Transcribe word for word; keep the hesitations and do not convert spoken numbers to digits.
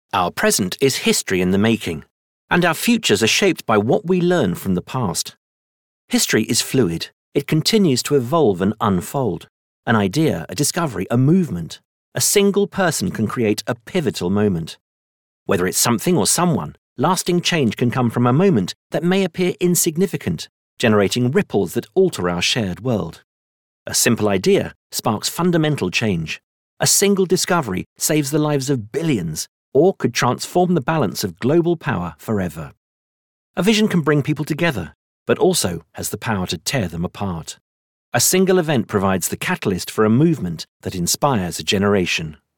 Our present is history in the making, and our futures are shaped by what we learn from the past. History is fluid. It continues to evolve and unfold. An idea, a discovery, a movement. A single person can create a pivotal moment. Whether it's something or someone, lasting change can come from a moment that may appear insignificant, generating ripples that alter our shared world. A simple idea sparks fundamental change. A single discovery saves the lives of billions, or could transform the balance of global power forever. A vision can bring people together, but also has the power to tear them apart. A single event provides the catalyst for a movement that inspires a generation.